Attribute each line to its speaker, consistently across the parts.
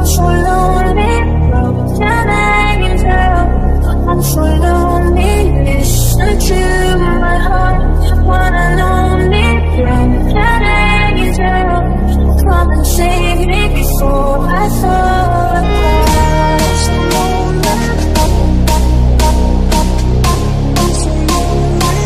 Speaker 1: so lonely, broken angel. I'm so lonely, listen to my heart. One and only broken angel. Come and save me before I fall apart. So lonely, I'm so lonely.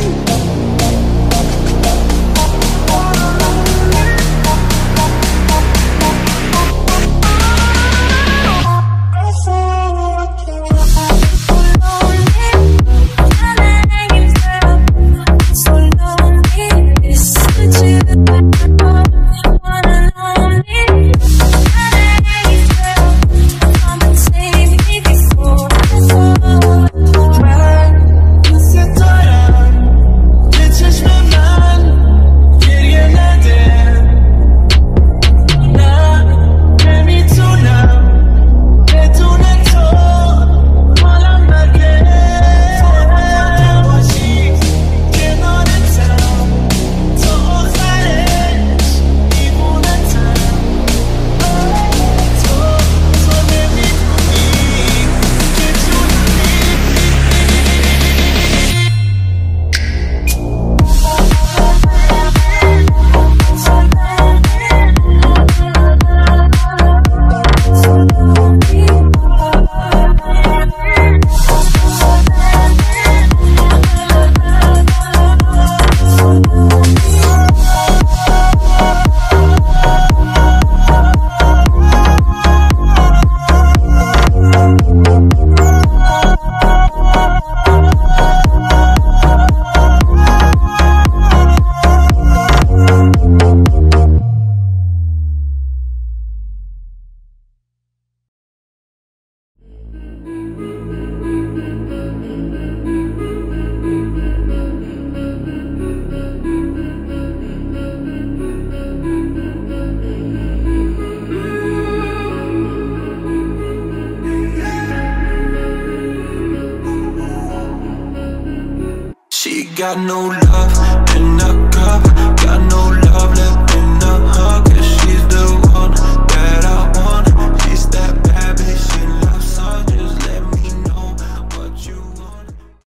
Speaker 2: Got no love and